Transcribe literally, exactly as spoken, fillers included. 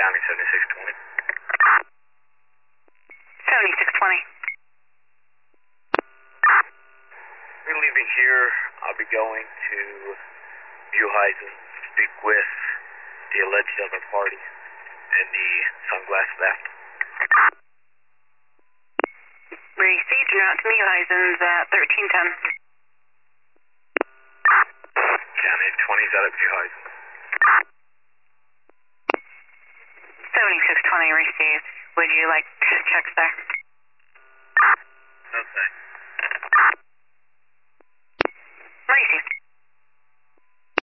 County seventy-six twenty. seventy-six twenty. We're leaving here. I'll be going to Buheisen to speak with the alleged other party and the sunglass theft. Received, you're out to Buheisen's at thirteen ten. County twenty's out at Buheisen. seventy-six twenty received. Would you like checks there?